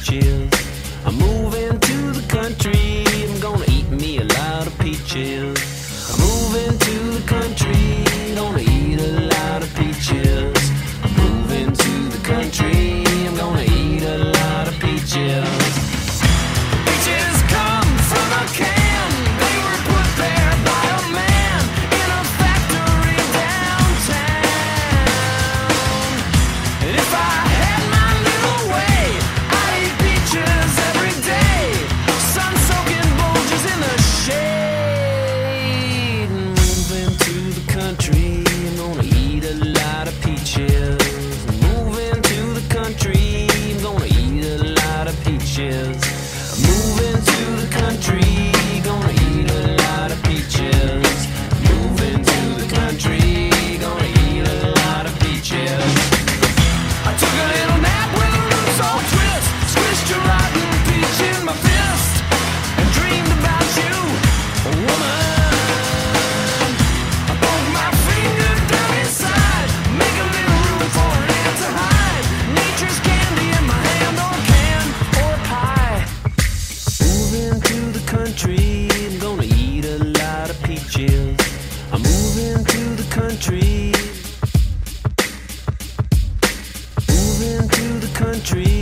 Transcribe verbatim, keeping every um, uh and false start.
peaches. I'm moving to the country. I'm gonna eat me a lot of peaches. I'm moving to the country. Gonna eat a lot of peaches. I'm moving to the country. I'm gonna eat a lot of peaches. Peaches come from a can. They were put there by a man in a factory downtown. And if I had my little way, I'd eat peaches every day. Sun-soaking bulges in the shade. Moving to the country, I'm gonna eat a lot of peaches. Moving to the country, I'm gonna eat a lot of peaches. Moving to the country, gonna eat a lot of peaches. Moving to the country, gonna eat a lot of peaches. I took a little nap with a loose old twist, squished a rotten peach in my fist, and dreamed about you, woman. I poked my finger down inside, make a little room for an ant to hide. Nature's candy in my hand, or can, or pie. Moving to the country, I'm gonna eat a lot of peaches. I'm moving to the country. Moving to the country.